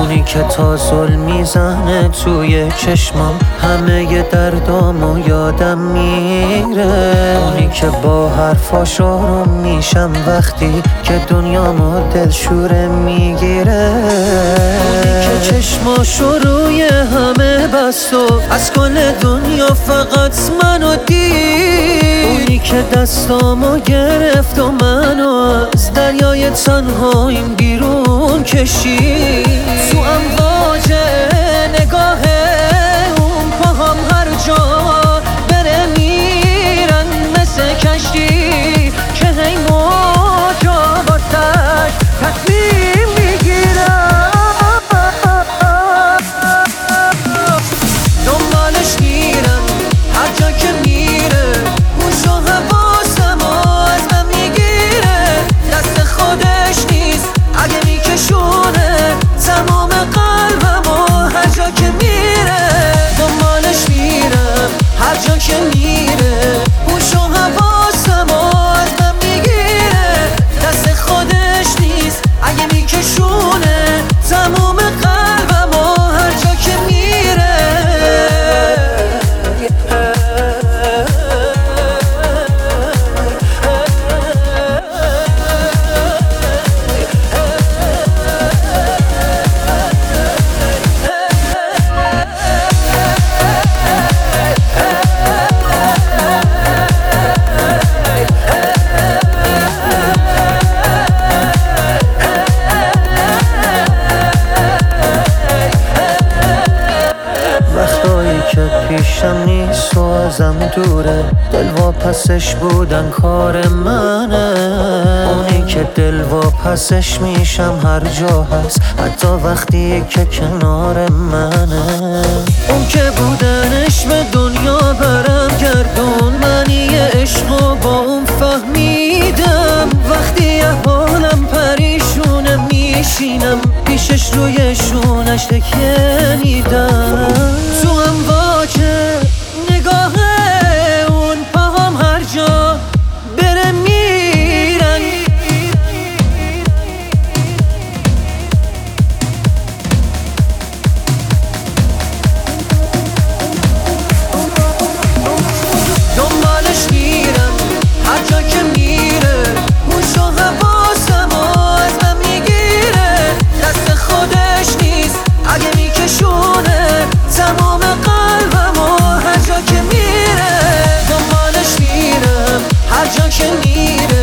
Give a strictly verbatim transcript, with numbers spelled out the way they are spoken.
اونی که تا ظلم میزنه توی چشمام، همه ی دردامو یادم میره. اونی که با حرفاش آروم میشم وقتی که دنیامو دلشوره میگیره. اونی که چشماشو روی همه بست و از کل دنیا فقط منو دید. اونی که دستامو گرفت و منو از دریای تنهاییم بیرون کشید. تو امواج نگاه اون پاهام هر جا بره میرن مثل کشتی که هی موجا واسش تصمیم میگیرن. دنبالش میرم هر جا که میره، هوش و حواسمو از من میگیره. دست خودش نیست اگه میکشونه تمام قلبمو هر جا که میره. دنبالش میرم هر جا که میره، هوش و حواسمو از من میگیره. دست خودش نیست اگه میکشونه تمام قلبمو هر جا که میره. که پیشم نیست و ازم دوره، دل واپسش بودن کار منه. اونی که دل واپسش میشم هر جا هست، حتی وقتی که کنار منه. اون که بودنش به دنیا برم گردون، منی عشقو با اون فهمیدم. وقتی احوالم پریشونه میشینم پیشش روی شونش تکیه میدم. تو امواج نگاه اون پاهام هر جا بره میرن. دنبالش میرم هر جا که میره، هوش و حواسمو از من میگیره. دست خودش نیست اگه میکشونه تمام قلبمو هر جا که میره. دنبالش میرم هر جا که میره،